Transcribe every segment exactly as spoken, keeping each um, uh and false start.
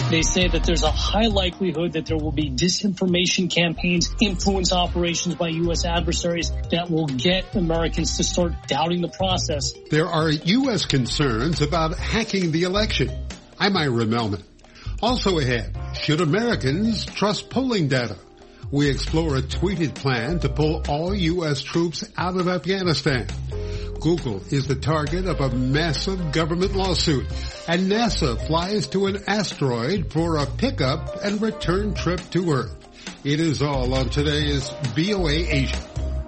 They say that there's a high likelihood that there will be disinformation campaigns, influence operations by U S adversaries that will get Americans to start doubting the process. There are U S concerns about hacking the election. I'm Ira Melman. Also ahead, should Americans trust polling data? We explore a tweeted plan to pull all U S troops out of Afghanistan. Google is the target of a massive government lawsuit, and NASA flies to an asteroid for a pickup and return trip to Earth. It is all on today's V O A Asia.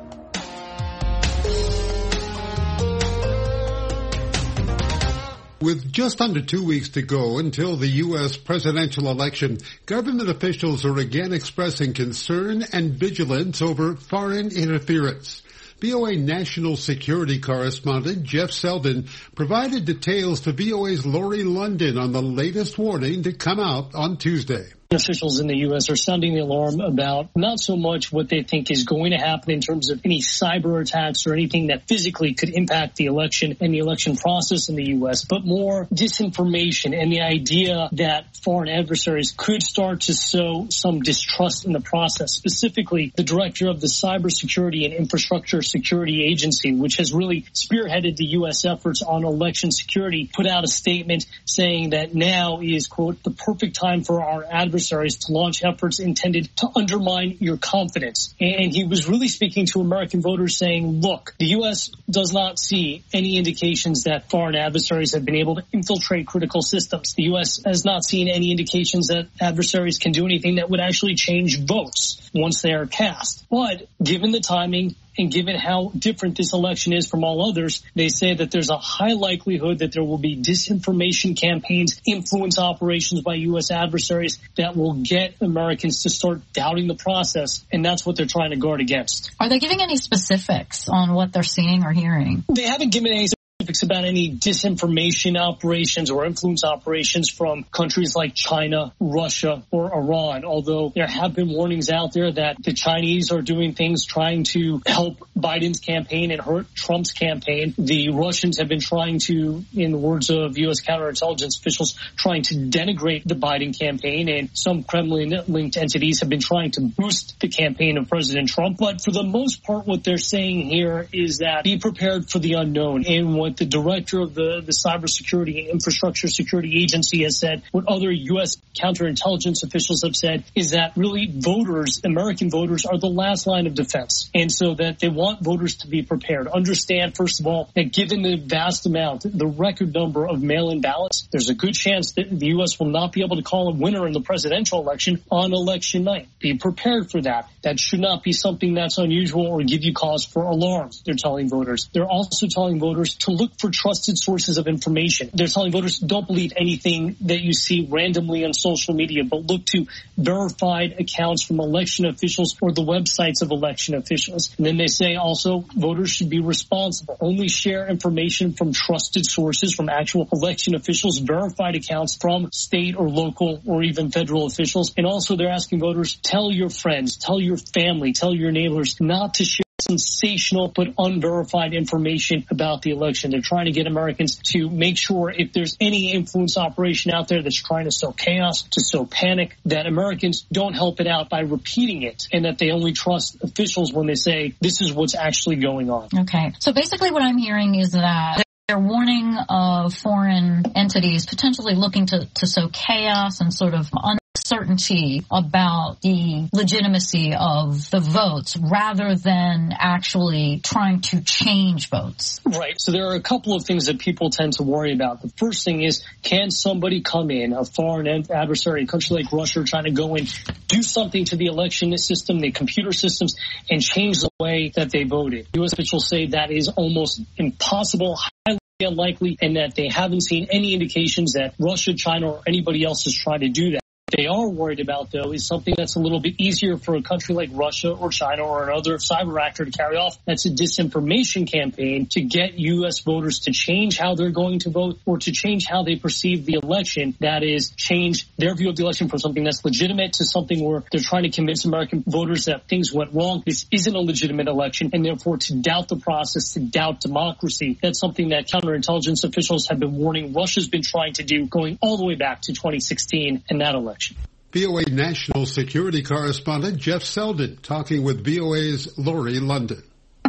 With just under two weeks to go until the U S presidential election, government officials are again expressing concern and vigilance over foreign interference. V O A national security correspondent Jeff Selden provided details to V O A's Lori London on the latest warning to come out on Tuesday. Officials in the U S are sounding the alarm about not so much what they think is going to happen in terms of any cyber attacks or anything that physically could impact the election and the election process in the U S, but more disinformation and the idea that foreign adversaries could start to sow some distrust in the process. Specifically, the director of the Cybersecurity and Infrastructure Security Agency, which has really spearheaded the U S efforts on election security, put out a statement saying that now is, quote, the perfect time for our adversaries to launch efforts intended to undermine your confidence. And he was really speaking to American voters saying, look, the U S does not see any indications that foreign adversaries have been able to infiltrate critical systems. The U S has not seen any indications that adversaries can do anything that would actually change votes once they are cast. But given the timing, and given how different this election is from all others, they say that there's a high likelihood that there will be disinformation campaigns, influence operations by U S adversaries that will get Americans to start doubting the process. And that's what they're trying to guard against. Are they giving any specifics on what they're seeing or hearing? They haven't given any specifics about any disinformation operations or influence operations from countries like China, Russia, or Iran, although there have been warnings out there that the Chinese are doing things trying to help Biden's campaign and hurt Trump's campaign. The Russians have been trying to, in the words of U S counterintelligence officials, trying to denigrate the Biden campaign, and some Kremlin-linked entities have been trying to boost the campaign of President Trump. But for the most part, what they're saying here is that be prepared for the unknown. And what the director of the, the Cybersecurity and Infrastructure Security Agency has said, what other U S counterintelligence officials have said, is that really voters, American voters, are the last line of defense. And so that they want voters to be prepared. Understand, first of all, that given the vast amount, the record number of mail-in ballots, there's a good chance that the U S will not be able to call a winner in the presidential election on election night. Be prepared for that. That should not be something that's unusual or give you cause for alarm, they're telling voters. They're also telling voters to look for trusted sources of information. They're telling voters, don't believe anything that you see randomly on social media, but look to verified accounts from election officials or the websites of election officials. And then they say also voters should be responsible. Only share information from trusted sources, from actual election officials, verified accounts from state or local or even federal officials. And also they're asking voters, tell your friends, tell your family, tell your neighbors not to share sensational but unverified information about the election. They're trying to get Americans to make sure if there's any influence operation out there that's trying to sow chaos, to sow panic, that Americans don't help it out by repeating it, and that they only trust officials when they say this is what's actually going on. Okay. So basically what I'm hearing is that they're warning of foreign entities potentially looking to, to sow chaos and sort of uncertainty about the legitimacy of the votes rather than actually trying to change votes. Right. So there are a couple of things that people tend to worry about. The first thing is, can somebody come in, a foreign adversary, a country like Russia, trying to go in, do something to the election system, the computer systems, and change the way that they voted? U S officials say that is almost impossible, highly unlikely, and that they haven't seen any indications that Russia, China, or anybody else is trying to do that. they are worried about, though, is something that's a little bit easier for a country like Russia or China or another cyber actor to carry off. That's a disinformation campaign to get U S voters to change how they're going to vote or to change how they perceive the election. That is, change their view of the election from something that's legitimate to something where they're trying to convince American voters that things went wrong. This isn't a legitimate election, and therefore to doubt the process, to doubt democracy. That's something that counterintelligence officials have been warning Russia's been trying to do going all the way back to twenty sixteen and that election. V O A national security correspondent Jeff Selden talking with V O A's Lori London.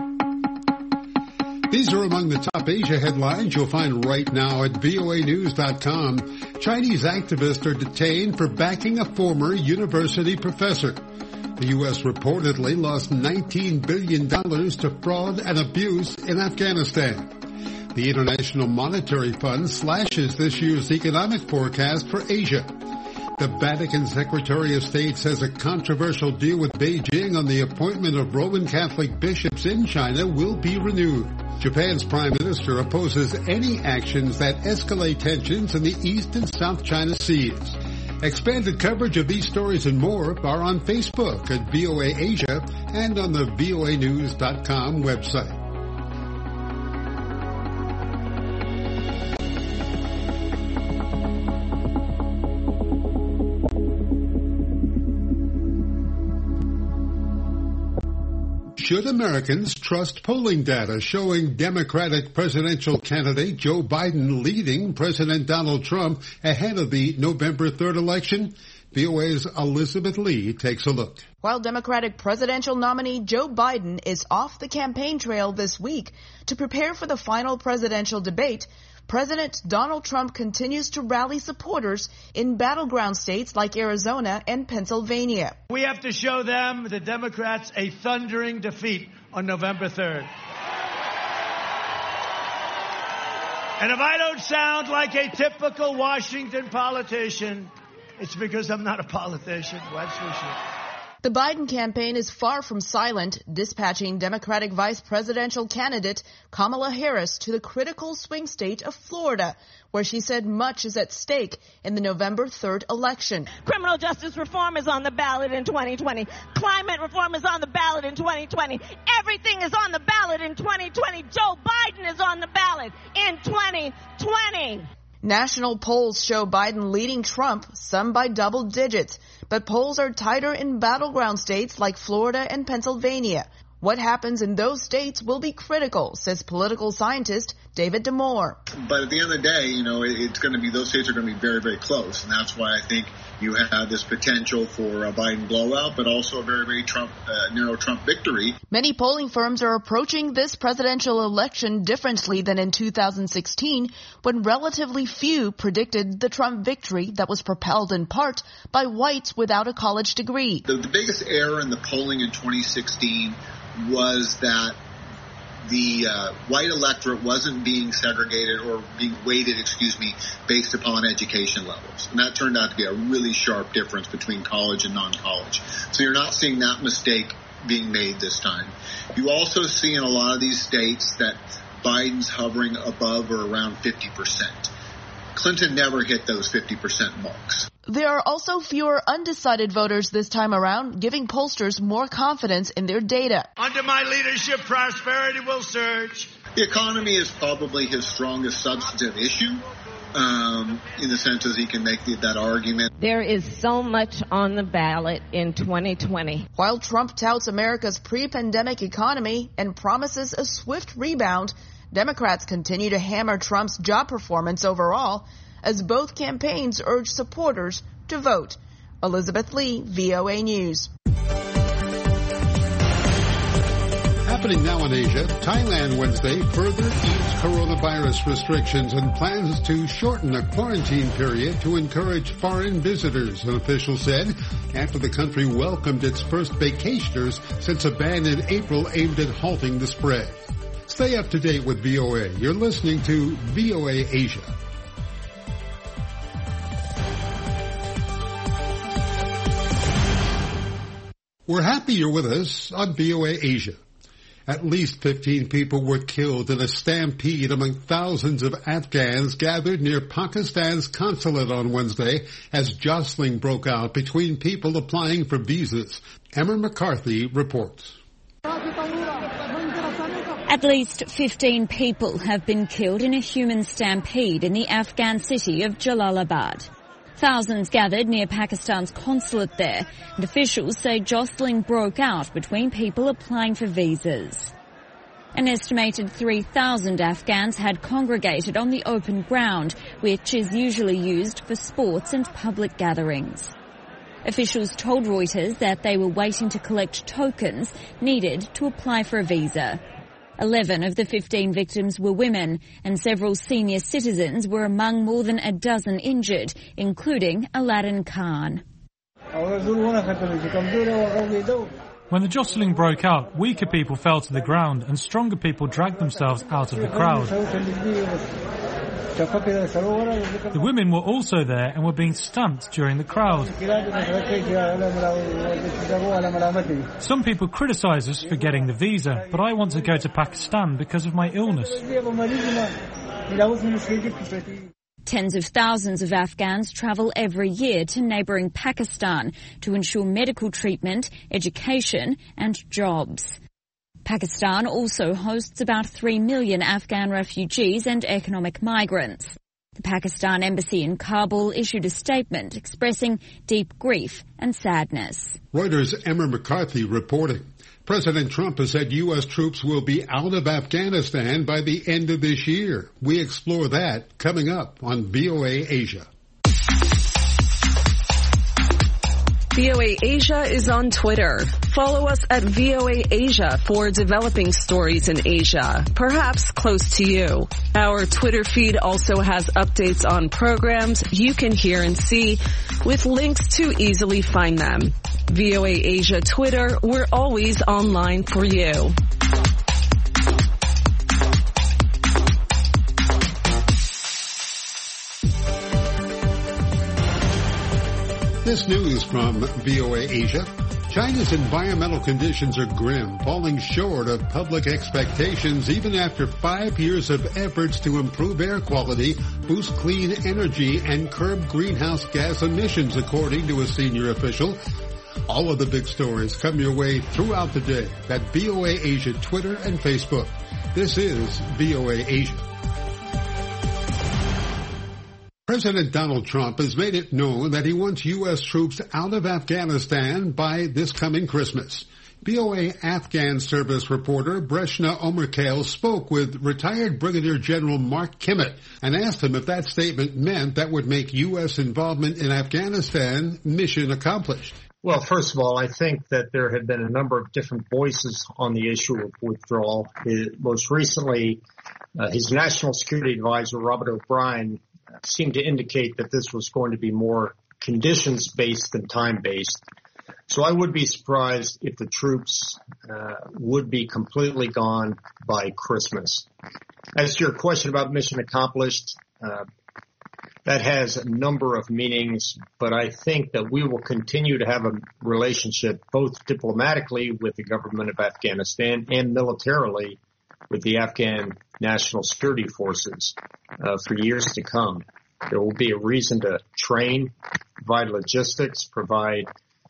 These are among the top Asia headlines you'll find right now at V O A news dot com. Chinese activists are detained for backing a former university professor. The U S reportedly lost nineteen billion dollars to fraud and abuse in Afghanistan. The International Monetary Fund slashes this year's economic forecast for Asia. The Vatican Secretary of State says a controversial deal with Beijing on the appointment of Roman Catholic bishops in China will be renewed. Japan's Prime Minister opposes any actions that escalate tensions in the East and South China Seas. Expanded coverage of these stories and more are on Facebook at V O A Asia and on the V O A news dot com website. Should Americans trust polling data showing Democratic presidential candidate Joe Biden leading President Donald Trump ahead of the November third election? V O A's Elizabeth Lee takes a look. While Democratic presidential nominee Joe Biden is off the campaign trail this week to prepare for the final presidential debate, President Donald Trump continues to rally supporters in battleground states like Arizona and Pennsylvania. We have to show them, the Democrats, a thundering defeat on November third. And if I don't sound like a typical Washington politician, it's because I'm not a politician, that's for sure. The Biden campaign is far from silent, dispatching Democratic vice presidential candidate Kamala Harris to the critical swing state of Florida, where she said much is at stake in the November third election. Criminal justice reform is on the ballot in twenty twenty. Climate reform is on the ballot in twenty twenty. Everything is on the ballot in twenty twenty. Joe Biden is on the ballot in twenty twenty. National polls show Biden leading Trump, some by double digits, but polls are tighter in battleground states like Florida and Pennsylvania. What happens in those states will be critical, says political scientist David Damore. But at the end of the day, you know, it's going to be, those states are going to be very, very close. And that's why I think you have this potential for a Biden blowout, but also a very, very Trump, uh, narrow Trump victory. Many polling firms are approaching this presidential election differently than in two thousand sixteen, when relatively few predicted the Trump victory that was propelled in part by whites without a college degree. The, the biggest error in the polling in twenty sixteen was that the uh, white electorate wasn't being segregated or being weighted, excuse me, based upon education levels. And that turned out to be a really sharp difference between college and non-college. So you're not seeing that mistake being made this time. You also see in a lot of these states that Biden's hovering above or around fifty percent. Clinton never hit those fifty percent marks. There are also fewer undecided voters this time around, giving pollsters more confidence in their data. Under my leadership, prosperity will surge. The economy is probably his strongest substantive issue, um, in the sense as he can make the, that argument. There is so much on the ballot in twenty twenty. While Trump touts America's pre-pandemic economy and promises a swift rebound, Democrats continue to hammer Trump's job performance overall, as both campaigns urge supporters to vote. Elizabeth Lee, V O A News. Happening now in Asia, Thailand Wednesday further eased coronavirus restrictions and plans to shorten a quarantine period to encourage foreign visitors, an official said, after the country welcomed its first vacationers since a ban in April aimed at halting the spread. Stay up to date with V O A. You're listening to V O A Asia. We're happy you're with us on V O A Asia. At least fifteen people were killed in a stampede among thousands of Afghans gathered near Pakistan's consulate on Wednesday as jostling broke out between people applying for visas. Emma McCarthy reports. At least fifteen people have been killed in a human stampede in the Afghan city of Jalalabad. Thousands gathered near Pakistan's consulate there, and officials say jostling broke out between people applying for visas. An estimated three thousand Afghans had congregated on the open ground, which is usually used for sports and public gatherings. Officials told Reuters that they were waiting to collect tokens needed to apply for a visa. Eleven of the fifteen victims were women, and several senior citizens were among more than a dozen injured, including Aladdin Khan. When the jostling broke out, weaker people fell to the ground and stronger people dragged themselves out of the crowd. The women were also there and were being stamped during the crowd. Some people criticize us for getting the visa, but I want to go to Pakistan because of my illness. Tens of thousands of Afghans travel every year to neighbouring Pakistan to ensure medical treatment, education and jobs. Pakistan also hosts about three million Afghan refugees and economic migrants. The Pakistan embassy in Kabul issued a statement expressing deep grief and sadness. Reuters' Emma McCarthy reporting. President Trump has said U S troops will be out of Afghanistan by the end of this year. We explore that coming up on V O A Asia. V O A Asia is on Twitter. Follow us at V O A Asia for developing stories in Asia, perhaps close to you. Our Twitter feed also has updates on programs you can hear and see with links to easily find them. V O A Asia Twitter, we're always online for you. This news from V O A Asia. China's environmental conditions are grim, falling short of public expectations even after five years of efforts to improve air quality, boost clean energy, and curb greenhouse gas emissions, according to a senior official. All of the big stories come your way throughout the day at V O A Asia Twitter and Facebook. This is V O A Asia. President Donald Trump has made it known that he wants U S troops out of Afghanistan by this coming Christmas. V O A Afghan Service reporter Breshna Omerkale spoke with retired Brigadier General Mark Kimmett and asked him if that statement meant that would make U S involvement in Afghanistan mission accomplished. Well, first of all, I think that there had been a number of different voices on the issue of withdrawal. It, most recently, uh, his national security advisor, Robert O'Brien, seemed to indicate that this was going to be more conditions-based than time-based. So I would be surprised if the troops uh, would be completely gone by Christmas. As to your question about mission accomplished, uh, that has a number of meanings, but I think that we will continue to have a relationship both diplomatically with the government of Afghanistan and militarily with the Afghan National Security Forces uh, for years to come. There will be a reason to train, provide logistics, provide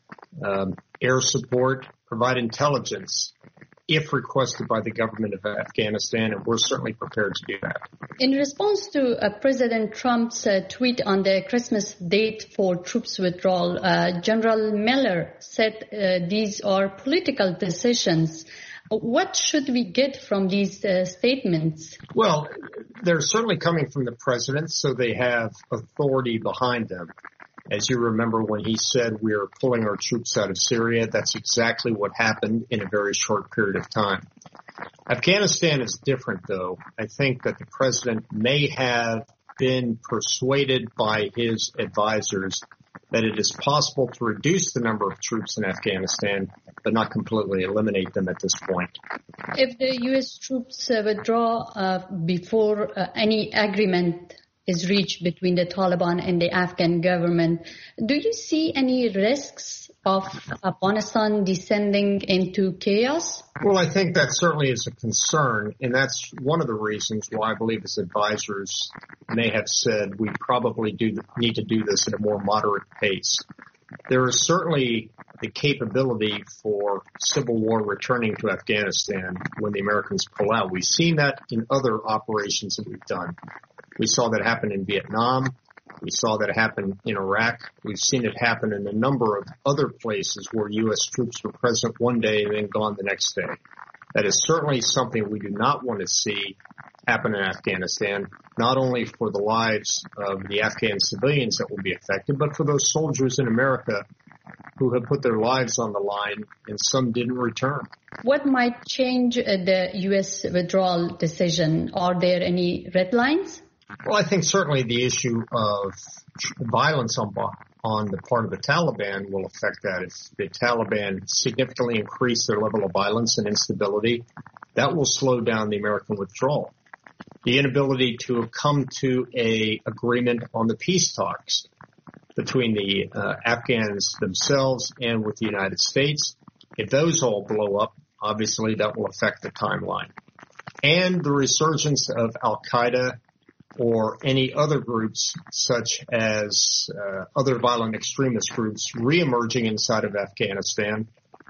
um, air support, provide intelligence if requested by the government of Afghanistan, and we're certainly prepared to do that. In response to uh, President Trump's uh, tweet on the Christmas date for troops withdrawal, uh, General Miller said uh, these are political decisions. What should we get from these uh, statements? Well, they're certainly coming from the president, so they have authority behind them. As you remember, when he said we're pulling our troops out of Syria, that's exactly what happened in a very short period of time. Afghanistan is different, though. I think that the president may have been persuaded by his advisors that it is possible to reduce the number of troops in Afghanistan, but not completely eliminate them at this point. If the U S troops uh, withdraw uh, before uh, any agreement is reached between the Taliban and the Afghan government, do you see any risks of Afghanistan descending into chaos? Well, I think that certainly is a concern, and that's one of the reasons why I believe his advisors may have said we probably do need to do this at a more moderate pace. There is certainly the capability for civil war returning to Afghanistan when the Americans pull out. We've seen that in other operations that we've done. We saw that happen in Vietnam. We saw that happen in Iraq. We've seen it happen in a number of other places where U S troops were present one day and then gone the next day. That is certainly something we do not want to see happen in Afghanistan, not only for the lives of the Afghan civilians that will be affected, but for those soldiers in America who have put their lives on the line and some didn't return. What might change the U S withdrawal decision? Are there any red lines? Well, I think certainly the issue of violence on on the part of the Taliban will affect that. If the Taliban significantly increase their level of violence and instability, that will slow down the American withdrawal. The inability to come to a agreement on the peace talks between the uh, Afghans themselves and with the United States, if those all blow up, obviously that will affect the timeline. And the resurgence of Al-Qaeda or any other groups such as uh, other violent extremist groups reemerging inside of Afghanistan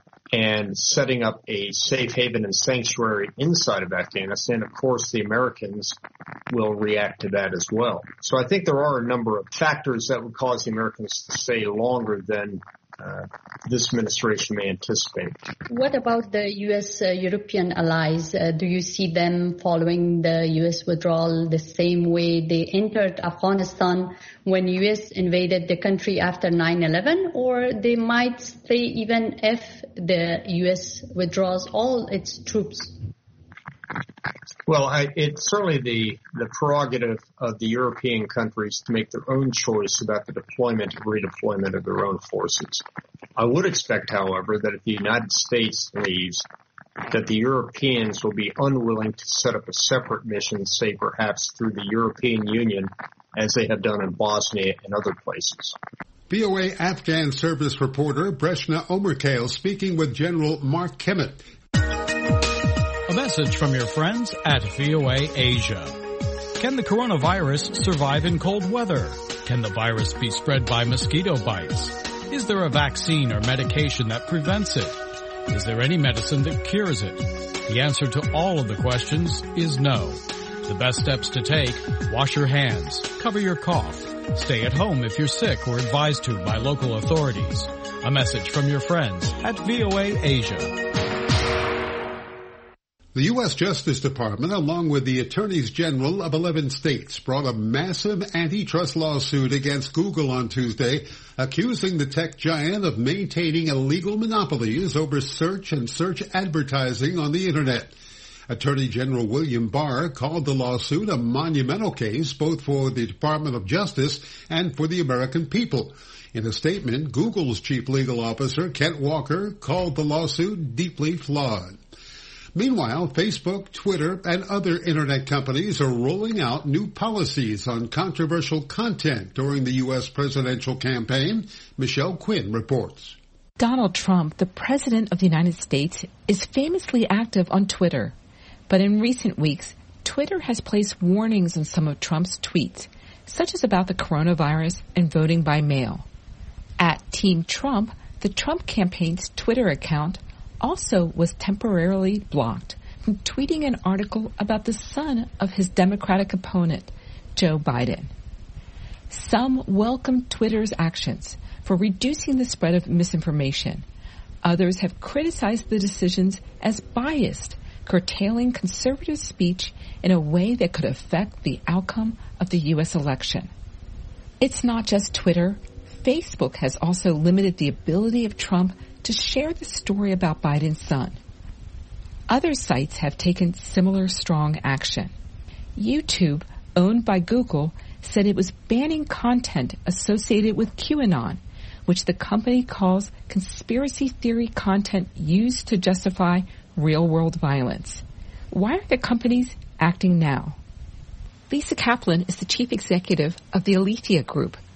and setting up a safe haven and sanctuary inside of Afghanistan. Of course, the Americans will react to that as well. So I think there are a number of factors that would cause the Americans to stay longer than Uh, this administration may anticipate. What about the U S uh, European allies? Uh, do you see them following the U S withdrawal the same way they entered Afghanistan when U S invaded the country after nine eleven, or they might stay even if the U S withdraws all its troops? Well, I, it's certainly the, the prerogative of the European countries to make their own choice about the deployment and redeployment of their own forces. I would expect, however, that if the United States leaves, that the Europeans will be unwilling to set up a separate mission, say perhaps through the European Union, as they have done in Bosnia and other places. V O A Afghan service reporter Breshna Omerkale speaking with General Mark Kemet. A message from your friends at V O A Asia. Can the coronavirus survive in cold weather? Can the virus be spread by mosquito bites? Is there a vaccine or medication that prevents it? Is there any medicine that cures it? The answer to all of the questions is no. The best steps to take: wash your hands, cover your cough, stay at home if you're sick or advised to by local authorities. A message from your friends at V O A Asia. The U S Justice Department, along with the attorneys general of eleven states, brought a massive antitrust lawsuit against Google on Tuesday, accusing the tech giant of maintaining illegal monopolies over search and search advertising on the Internet. Attorney General William Barr called the lawsuit a monumental case both for the Department of Justice and for the American people. In a statement, Google's chief legal officer, Kent Walker, called the lawsuit deeply flawed. Meanwhile, Facebook, Twitter, and other Internet companies are rolling out new policies on controversial content during the U S presidential campaign. Michelle Quinn reports. Donald Trump, the President of the United States, is famously active on Twitter. But in recent weeks, Twitter has placed warnings on some of Trump's tweets, such as about the coronavirus and voting by mail. At Team Trump, the Trump campaign's Twitter account also was temporarily blocked from tweeting an article about the son of his Democratic opponent, Joe Biden. Some welcomed Twitter's actions for reducing the spread of misinformation. Others have criticized the decisions as biased, curtailing conservative speech in a way that could affect the outcome of the U S election. It's not just Twitter. Facebook has also limited the ability of Trump to share the story about Biden's son. Other sites have taken similar strong action. YouTube, owned by Google, said it was banning content associated with QAnon, which the company calls conspiracy theory content used to justify real-world violence. Why are the companies acting now? Lisa Kaplan is the chief executive of the Alethea Group,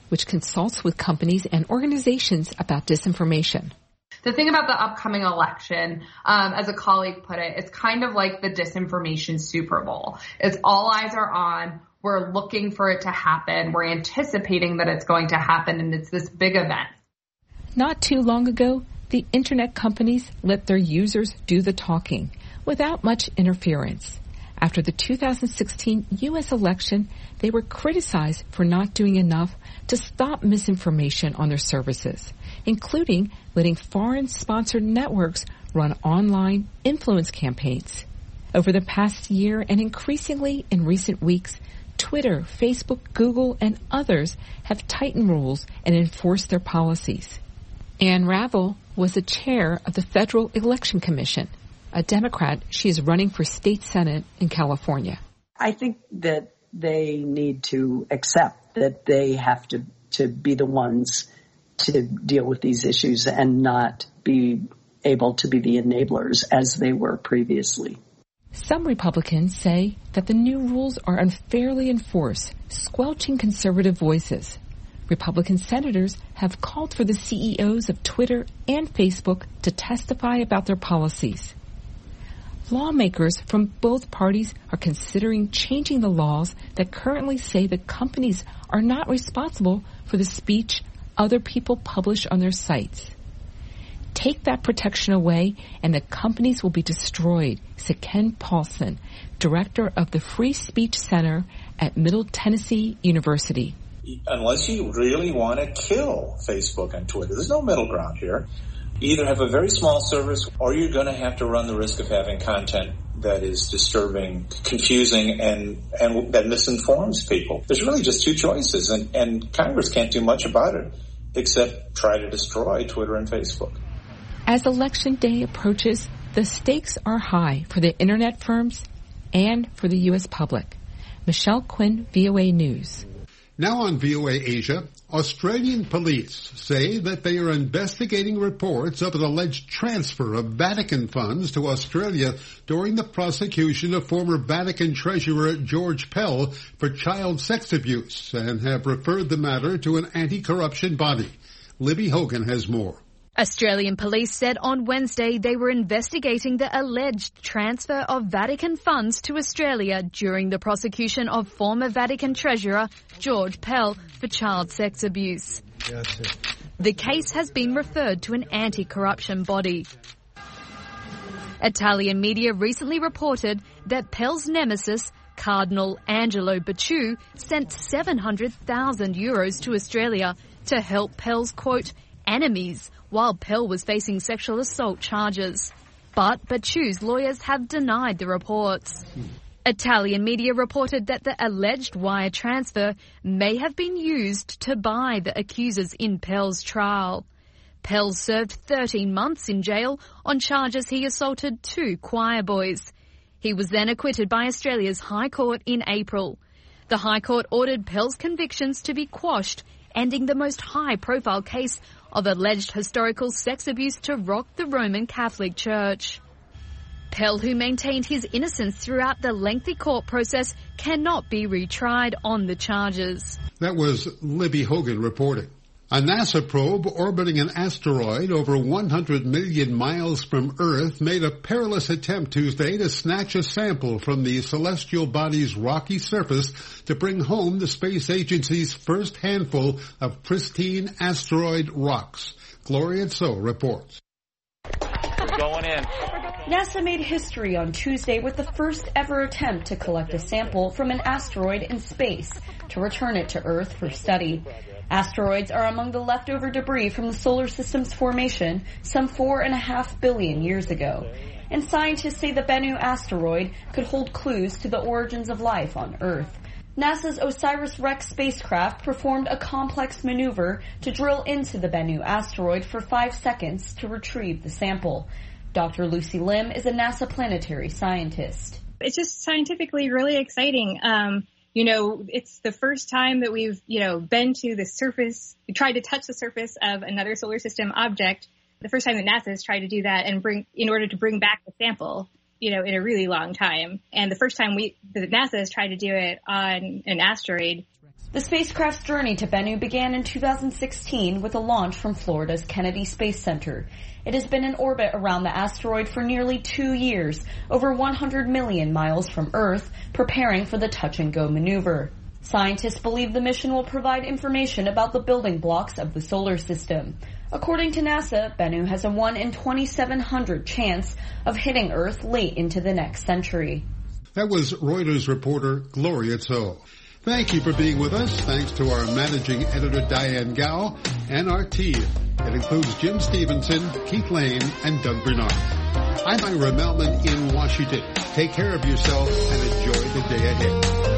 which consults with companies and organizations about disinformation. The thing about the upcoming election, um, as a colleague put it, it's kind of like the disinformation Super Bowl. It's all eyes are on. We're looking for it to happen. We're anticipating that it's going to happen, and it's this big event. Not too long ago, the internet companies let their users do the talking without much interference. After the two thousand sixteen U S election, they were criticized for not doing enough to stop misinformation on their services, including letting foreign-sponsored networks run online influence campaigns. Over the past year and increasingly in recent weeks, Twitter, Facebook, Google, and others have tightened rules and enforced their policies. Ann Ravel was the chair of the Federal Election Commission. A Democrat, she is running for state senate in California. I think that they need to accept that they have to, to be the ones to deal with these issues and not be able to be the enablers as they were previously. Some Republicans say that the new rules are unfairly enforced, squelching conservative voices. Republican senators have called for the C E Os of Twitter and Facebook to testify about their policies. Lawmakers from both parties are considering changing the laws that currently say that companies are not responsible for the speech other people publish on their sites. Take that protection away and the companies will be destroyed, said Ken Paulson, director of the Free Speech Center at Middle Tennessee University. Unless you really want to kill Facebook and Twitter, there's no middle ground here. You either have a very small service or you're going to have to run the risk of having content that is disturbing, confusing, and, and that misinforms people. There's really just two choices, and, and Congress can't do much about it except try to destroy Twitter and Facebook. As Election Day approaches, the stakes are high for the internet firms and for the U S public. Michelle Quinn, V O A News. Now on V O A Asia, Australian police say that they are investigating reports of an alleged transfer of Vatican funds to Australia during the prosecution of former Vatican Treasurer George Pell for child sex abuse and have referred the matter to an anti-corruption body. Libby Hogan has more. Australian police said on Wednesday they were investigating the alleged transfer of Vatican funds to Australia during the prosecution of former Vatican Treasurer George Pell for child sex abuse. The case has been referred to an anti-corruption body. Italian media recently reported that Pell's nemesis, Cardinal Angelo Becciu, sent seven hundred thousand euros to Australia to help Pell's, quote, enemies, while Pell was facing sexual assault charges. But Becciu's lawyers have denied the reports. Italian media reported that the alleged wire transfer may have been used to buy the accusers in Pell's trial. Pell served thirteen months in jail on charges he assaulted two choir boys. He was then acquitted by Australia's High Court in April. The High Court ordered Pell's convictions to be quashed, ending the most high-profile case of alleged historical sex abuse to rock the Roman Catholic Church. Pell, who maintained his innocence throughout the lengthy court process, cannot be retried on the charges. That was Libby Hogan reporting. A NASA probe orbiting an asteroid over one hundred million miles from Earth made a perilous attempt Tuesday to snatch a sample from the celestial body's rocky surface to bring home the space agency's first handful of pristine asteroid rocks. Gloria Tso reports. We're going in. NASA made history on Tuesday with the first ever attempt to collect a sample from an asteroid in space to return it to Earth for study. Asteroids are among the leftover debris from the solar system's formation some four and a half billion years ago. And scientists say the Bennu asteroid could hold clues to the origins of life on Earth. NASA's OSIRIS-REx spacecraft performed a complex maneuver to drill into the Bennu asteroid for five seconds to retrieve the sample. Doctor Lucy Lim is a NASA planetary scientist. It's just scientifically really exciting. Um, You know, it's the first time that we've, you know, been to the surface, we tried to touch the surface of another solar system object. The first time that NASA has tried to do that and bring, in order to bring back the sample, you know, in a really long time. And the first time we, that NASA has tried to do it on an asteroid. The spacecraft's journey to Bennu began in two thousand sixteen with a launch from Florida's Kennedy Space Center. It has been in orbit around the asteroid for nearly two years, over one hundred million miles from Earth, preparing for the touch-and-go maneuver. Scientists believe the mission will provide information about the building blocks of the solar system. According to NASA, Bennu has a one in twenty-seven hundred chance of hitting Earth late into the next century. That was Reuters reporter Gloria Tso. Thank you for being with us. Thanks to our managing editor, Diane Gao, and our team. It includes Jim Stevenson, Keith Lane, and Doug Bernard. I'm Ira Melman in Washington. Take care of yourself and enjoy the day ahead.